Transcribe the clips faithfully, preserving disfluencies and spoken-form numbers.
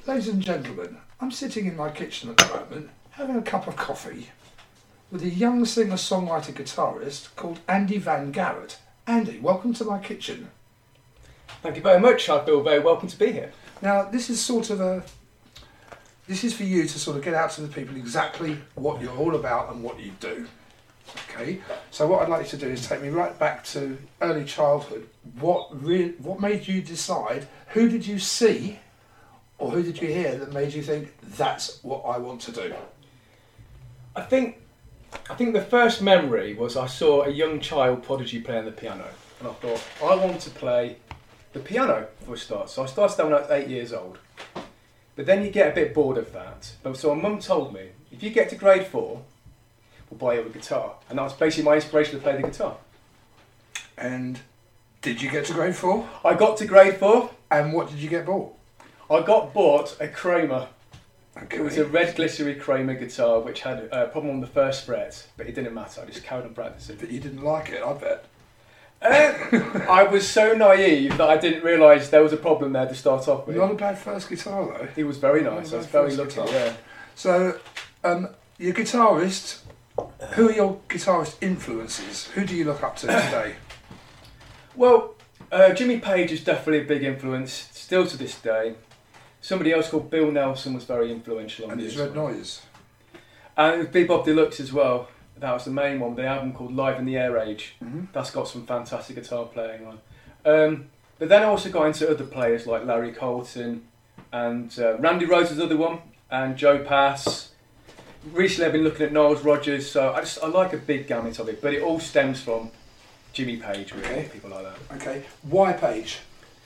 Ladies and gentlemen, I'm sitting in my kitchen at the moment having a cup of coffee with a young singer-songwriter guitarist called Andy Van Garrett. Andy, welcome to my kitchen. Thank you very much. I feel very welcome to be here. Now, this is sort of a... This is for you to sort of get out to the people exactly what you're all about and what you do. Okay, so what I'd like you to do is take me right back to early childhood. What re- what made you decide, who did you see or who did you hear that made you think, that's what I want to do? I think I think the first memory was I saw a young child prodigy playing the piano, and I thought, I want to play the piano for a start. So I started when I was eight years old. But then you get a bit bored of that. But so my mum told me, if you get to grade four, we'll buy you a guitar. And that was basically my inspiration to play the guitar. And did you get to grade four? I got to grade four. And what did you get bought? I got bought a Kramer. Okay. It was a red glittery Kramer guitar which had a problem on the first fret, but it didn't matter, I just carried on practicing. But you didn't like it, I bet. Uh, I was so naive that I didn't realise there was a problem there to start off with. Not a bad first guitar though. He was very nice, I was very lucky, guitar. yeah. So, um, your guitarist, who are your guitarist influences? Who do you look up to today? Well, uh, Jimmy Page is definitely a big influence, still to this day. Somebody else called Bill Nelson was very influential on And me his as Red well. Noise. And it was Bebop Deluxe as well. That was the main one, the album called Live in the Air Age. Mm-hmm. That's got some fantastic guitar playing on. Um, but then I also got into other players like Larry Colton and uh, Randy Rhoads was another one, and Joe Pass. Recently I've been looking at Niles Rodgers, so I just I like a big gamut of it, but it all stems from Jimmy Page, really, Okay. people like that. Okay, why Page?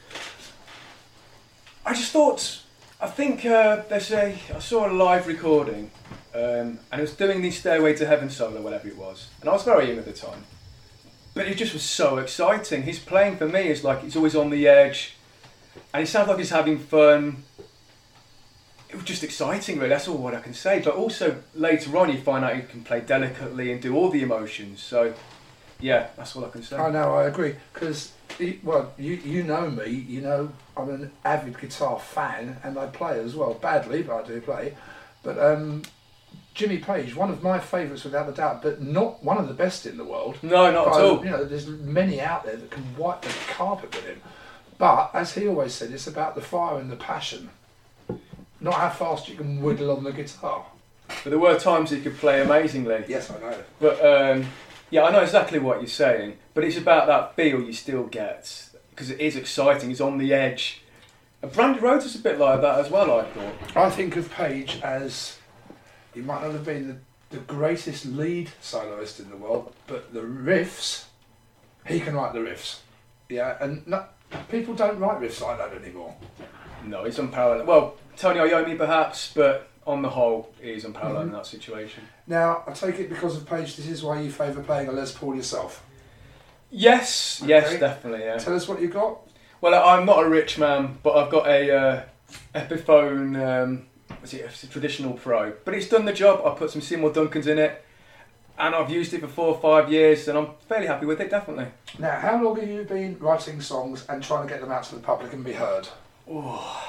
I just thought, I think uh, there's a, I saw a live recording um, and it was doing the Stairway to Heaven solo, whatever it was, and I was very young at the time. But it just was so exciting. His playing for me is like, he's always on the edge and it sounds like he's having fun. It was just exciting really, that's all what I can say. But also later on you find out he can play delicately and do all the emotions. So yeah, that's all I can say. I know, I agree, because, well, you, you know me, you know I'm an avid guitar fan and I play as well, badly, but I do play. But um, Jimmy Page, one of my favourites without a doubt, but not one of the best in the world. No, not But, at all. You know, there's many out there that can wipe the carpet with him. But, as he always said, it's about the fire and the passion, not how fast you can whittle on the guitar. But there were times he could play amazingly. Yes, I know. But um, yeah, I know exactly what you're saying, but it's about that feel you still get, because it is exciting, it's on the edge. And Randy Rhoads is a bit like that as well, I thought. I think of Page as, he might not have been the, the greatest lead soloist in the world, but the riffs, he can write the riffs. Yeah, and no, people don't write riffs like that anymore. No, it's unparalleled. Well, Tony Iommi perhaps, but on the whole, he is unparalleled Mm-hmm. in that situation. Now, I take it because of Page, this is why you favour playing a Les Paul yourself. Yes, yes, Okay. definitely, yeah. Tell us what you got. Well, I'm not a rich man, but I've got a uh, Epiphone, um, what's it, it's a traditional Pro. But it's done the job, I put some Seymour Duncans in it, and I've used it for four or five years, and I'm fairly happy with it, definitely. Now, how long have you been writing songs and trying to get them out to the public and be heard? Oh.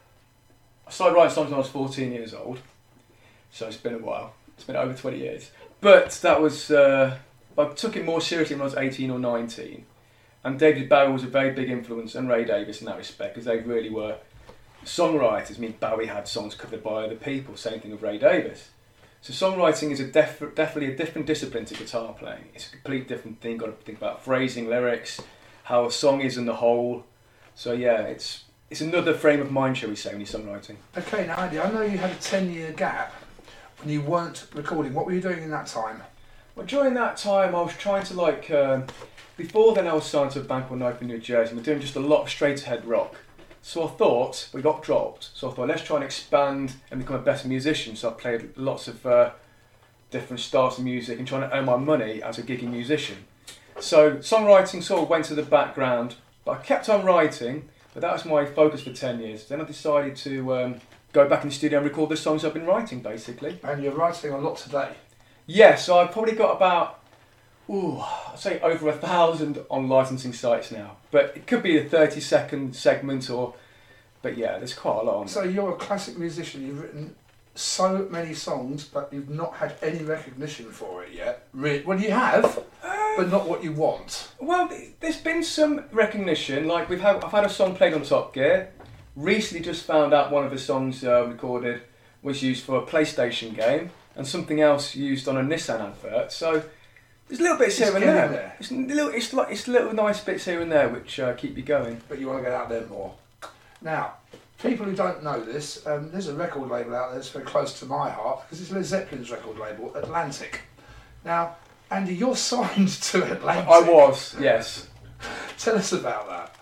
I started writing songs when I was fourteen years old, so it's been a while. It's been over twenty years. But that was, uh, I took it more seriously when I was eighteen or nineteen. And David Bowie was a very big influence, and Ray Davies in that respect, because they really were songwriters. I mean, Bowie had songs covered by other people, same thing with Ray Davies. So songwriting is a def- definitely a different discipline to guitar playing. It's a complete different thing. Got to think about phrasing, lyrics, how a song is in the whole. So yeah, it's it's another frame of mind, shall we say, when you're songwriting. Okay, now Andy, I know you had a ten-year gap when you weren't recording. What were you doing in that time? Well, during that time, I was trying to like. Um, before then, I was signed to a band called Knife in New Jersey. We're doing just a lot of straight-ahead rock. So I thought we got dropped. So I thought let's try and expand and become a better musician. So I played lots of uh, different styles of music and trying to earn my money as a gigging musician. So songwriting sort of went to the background, but I kept on writing. But that was my focus for ten years. Then I decided to um, go back in the studio and record the songs I've been writing, basically. And you're writing a lot today. Yeah, so I've probably got about, ooh, I'd say over a thousand on licensing sites now. But it could be a thirty second segment or but yeah, there's quite a lot on. So you're a classic musician. You've written so many songs, but you've not had any recognition for it yet. Re- well, you have, Uh, but not what you want. Well, th- there's been some recognition. Like we've had, I've had a song played on Top Gear. Recently, just found out one of the songs uh, recorded was used for a PlayStation game, and something else used on a Nissan advert. So there's little bits It's here and getting there. there. It's little, it's like it's little nice bits here and there which uh, keep you going. But you want to get out there more. Now, people who don't know this, um, there's a record label out there that's very close to my heart because it's Led Zeppelin's record label, Atlantic. Now, Andy, you're signed to Atlantic. I was, yes. Tell us about that.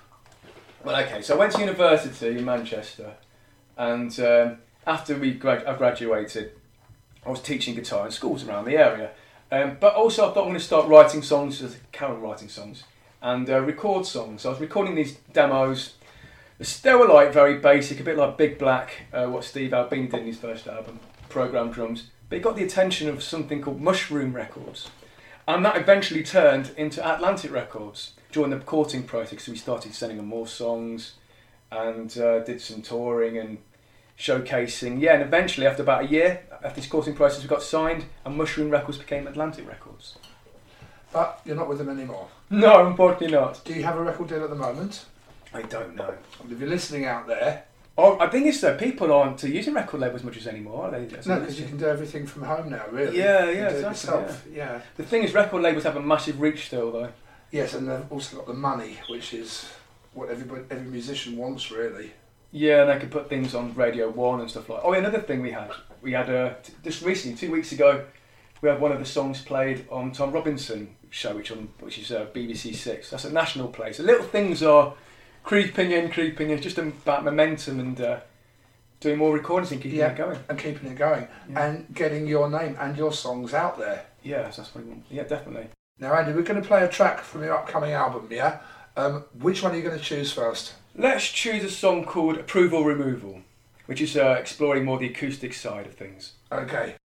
Well, okay, so I went to university in Manchester, and um, after we grad- I graduated, I was teaching guitar in schools around the area. Um, but also I thought I'm going to start writing songs, as Karen writing songs, and uh, record songs. So I was recording these demos. They were like very basic, a bit like Big Black, uh, what Steve Albini did in his first album, programmed drums. But it got the attention of something called Mushroom Records. And that eventually turned into Atlantic Records during the courting process. So we started sending them more songs and uh, did some touring and showcasing. Yeah, and eventually after about a year, after this courting process, we got signed and Mushroom Records became Atlantic Records. But you're not with them anymore. No, unfortunately not. Do you have a record deal at the moment? I don't know. If you're listening out there, Oh, I think it's that people aren't using record labels much as anymore, are they? That's no, because you can do everything from home now, really. Yeah, You yeah, do it exactly, yourself. Yeah. The thing is, record labels have a massive reach still, though. Yes, and they've also got the money, which is what everybody, every musician wants, really. Yeah, and they can put things on Radio One and stuff like. Oh, another thing we had, we had uh, t- just recently, two weeks ago, we had one of the songs played on Tom Robinson show, which on which is uh, B B C Six. That's a national play. So little things are creeping in, creeping in, just about momentum and uh, doing more recordings and keeping Yeah. it going. And keeping it going. Yeah. And getting your name and your songs out there. Yeah, that's what we want. Yeah, definitely. Now, Andy, we're going to play a track from your upcoming album, yeah? Um, which one are you going to choose first? Let's choose a song called Approval Removal, which is uh, exploring more the acoustic side of things. Okay.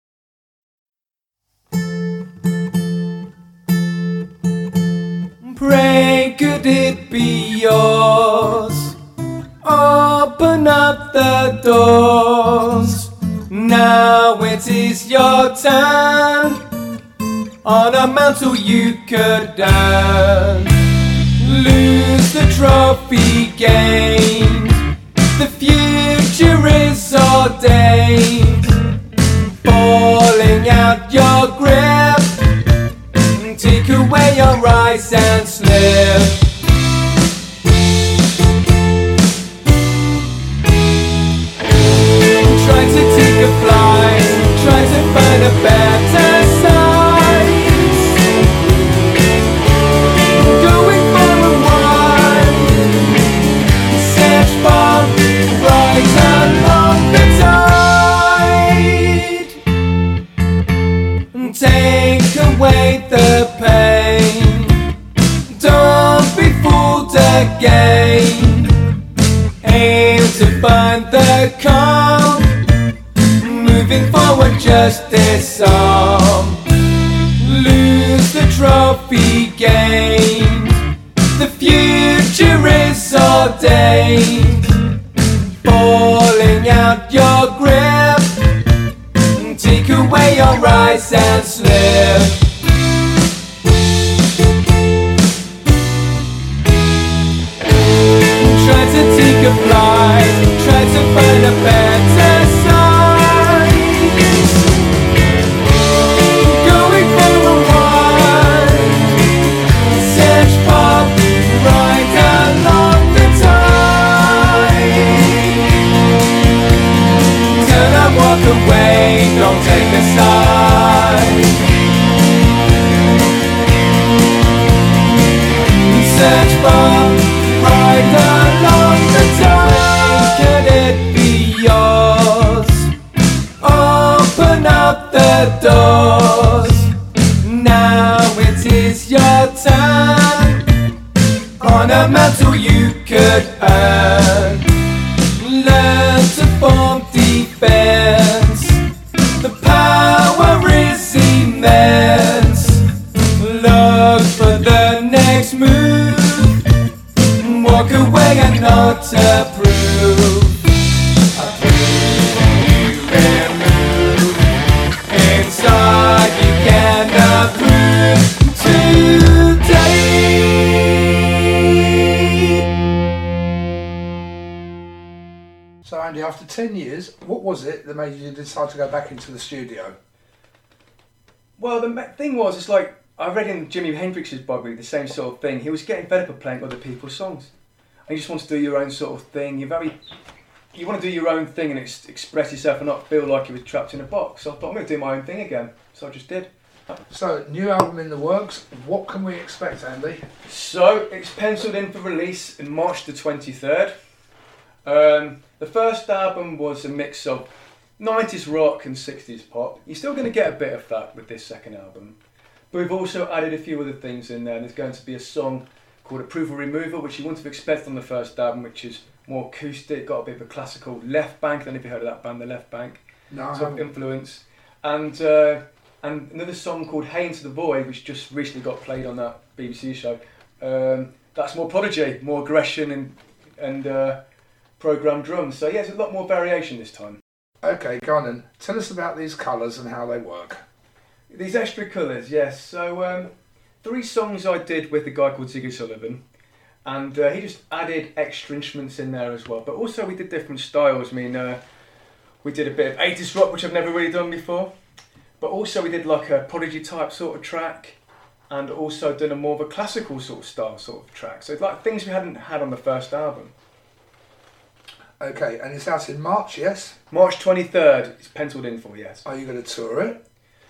Pray could it be yours? Open up the doors. Now it is your turn. On a mantle you could earn. Lose the trophy gained. The future is ordained. Falling out your grip. Take away your eyes and slip. Try to take a flight. Try to find a better side. Going far and wide. Search for right along the tide. Take away the pain. Don't be fooled again. Aim to find the calm. Moving forward just this song. Lose the trophy gained. The future is ordained. Falling out your grip. Take away your eyes and slip. Try to take a flight. Try to find a better side. Going for a ride. Search for right along the tide. Turn and walk away, don't take a side. Search for right along the tide. Could it be yours? Open up the doors. Now it is your turn. On a mantle you could earn. Learn to form defense. The power is immense. Look for the next move. Walk away and not approve. Andy, after ten years, what was it that made you decide to go back into the studio? Well, the ma- thing was, it's like, I read in Jimi Hendrix's biography the same sort of thing. He was getting fed up of playing other people's songs. And you just want to do your own sort of thing. You're very, you want to do your own thing and ex- express yourself and not feel like you were trapped in a box. So I thought, I'm going to do my own thing again. So I just did. So, new album in the works. What can we expect, Andy? So, it's penciled in for release in March the twenty-third. Um, the first album was a mix of nineties rock and sixties pop. You're still going to get a bit of that with this second album. But we've also added a few other things in there. There's going to be a song called Approval Removal, which you wouldn't have expected on the first album, which is more acoustic, got a bit of a classical Left Bank. I don't know if you heard of that band, the Left Bank. No, Sort of influence. And uh, and another song called Hey Into the Void, which just recently got played on that B B C show. Um, that's more Prodigy, more aggression and and uh, programmed drums. So yeah, it's a lot more variation this time. Okay, go on then. Tell us about these colours and how they work. These extra colours, yes. So um, three songs I did with a guy called Ziggy Sullivan, and uh, he just added extra instruments in there as well. But also we did different styles. I mean, uh, we did a bit of eighties rock, which I've never really done before. But also we did like a Prodigy type sort of track, and also done a more of a classical sort of style sort of track. So it's like things we hadn't had on the first album. Okay, and it's out in March, yes? March twenty-third, it's penciled in for, yes. Are you going to tour it?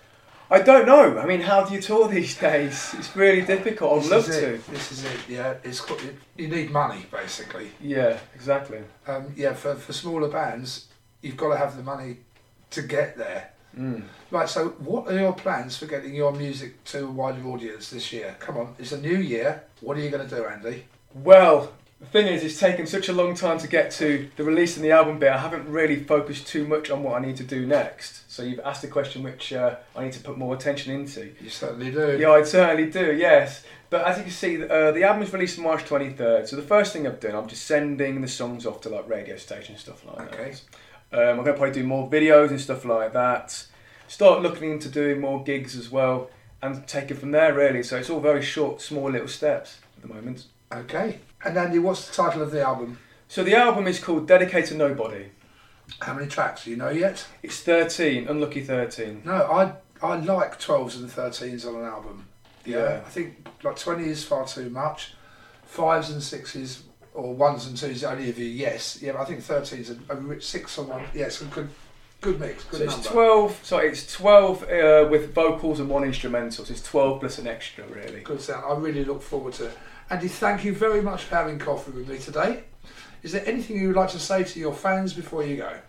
I don't know. I mean, how do you tour these days? It's really difficult. I'd This love is to. it. This is it, yeah. It's got, you need money, basically. Yeah, exactly. Um, yeah, for, for smaller bands, you've got to have the money to get there. Mm. Right, so what are your plans for getting your music to a wider audience this year? Come on, it's a new year. What are you going to do, Andy? Well, the thing is, it's taken such a long time to get to the release and the album bit. I haven't really focused too much on what I need to do next. So you've asked a question which uh, I need to put more attention into. You certainly do. Yeah, I certainly do, yes. But as you can see, uh, the album is released March twenty-third. So the first thing I've done, I'm just sending the songs off to like radio stations, stuff like Okay. that. Um, I'm going to probably do more videos and stuff like that. Start looking into doing more gigs as well, and take it from there really. So it's all very short, small little steps at the moment. Okay. And Andy, what's the title of the album? So the album is called Dedicated to Nobody. How many tracks? Do you know yet? It's thirteen, Unlucky thirteen. No, I I like twelves and thirteens on an album. Yeah. I think like twenty is far too much. Fives and sixes or ones and twos only of you, yes. Yeah, but I think thirteens are, are six on one. Yes, a good good mix, good So number. it's twelve. Sorry, it's twelve uh, with vocals and one instrumental. So it's twelve plus an extra, really. Good sound. I really look forward to it. Andy, thank you very much for having coffee with me today. Is there anything you would like to say to your fans before you go?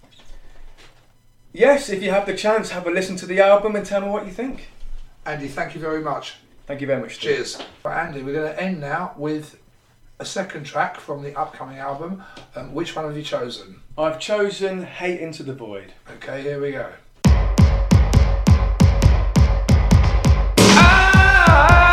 Yes, if you have the chance, have a listen to the album and tell me what you think. Andy, thank you very much. Thank you very much. Steve. Cheers. Right, Andy, we're going to end now with a second track from the upcoming album. Um, which one have you chosen? I've chosen Hate Into the Void. Okay, here we go. Ah!